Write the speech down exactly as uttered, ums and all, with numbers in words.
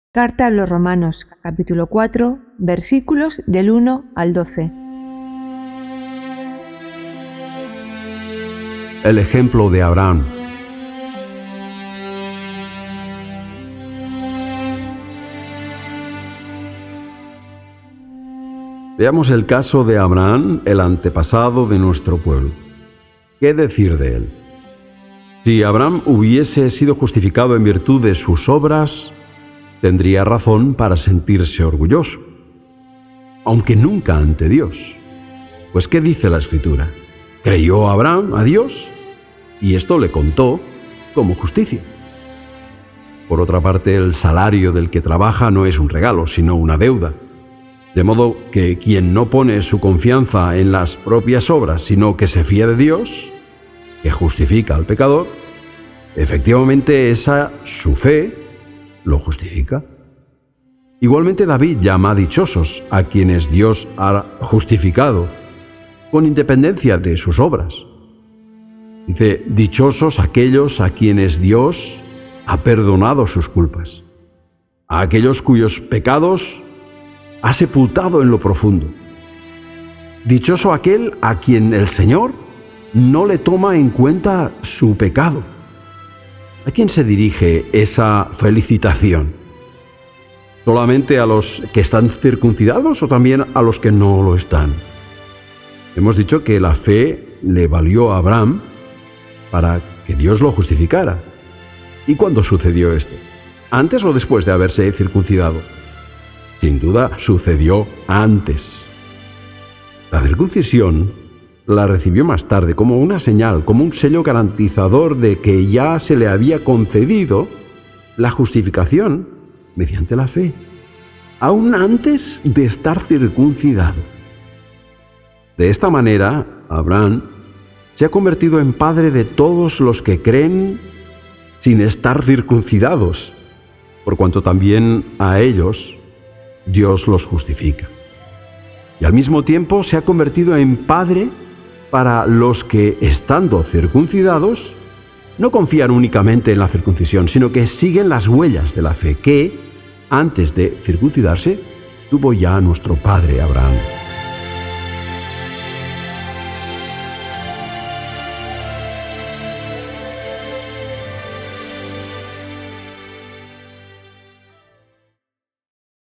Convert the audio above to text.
Carta a los Romanos, capítulo cuatro, versículos del uno al doce. El ejemplo de Abraham. Veamos el caso de Abraham, el antepasado de nuestro pueblo. ¿Qué decir de él? Si Abraham hubiese sido justificado en virtud de sus obras, tendría razón para sentirse orgulloso, aunque nunca ante Dios. Pues ¿qué dice la Escritura? Creyó Abraham a Dios y esto le contó como justicia. Por otra parte, el salario del que trabaja no es un regalo, sino una deuda. De modo que quien no pone su confianza en las propias obras, sino que se fía de Dios, que justifica al pecador, efectivamente esa su fe lo justifica. Igualmente David llama dichosos a quienes Dios ha justificado, con independencia de sus obras. Dice, dichosos aquellos a quienes Dios ha perdonado sus culpas, a aquellos cuyos pecados ha sepultado en lo profundo. Dichoso aquel a quien el Señor no le toma en cuenta su pecado. ¿A quién se dirige esa felicitación? ¿Solamente a los que están circuncidados o también a los que no lo están? Hemos dicho que la fe le valió a Abraham para que Dios lo justificara. ¿Y cuándo sucedió esto? ¿Antes o después de haberse circuncidado? Sin duda sucedió antes. La circuncisión la recibió más tarde como una señal, como un sello garantizador de que ya se le había concedido la justificación mediante la fe, aún antes de estar circuncidado. De esta manera, Abraham se ha convertido en padre de todos los que creen sin estar circuncidados, por cuanto también a ellos Dios los justifica. Y al mismo tiempo se ha convertido en padre para los que, estando circuncidados, no confían únicamente en la circuncisión, sino que siguen las huellas de la fe que, antes de circuncidarse, tuvo ya nuestro padre Abraham.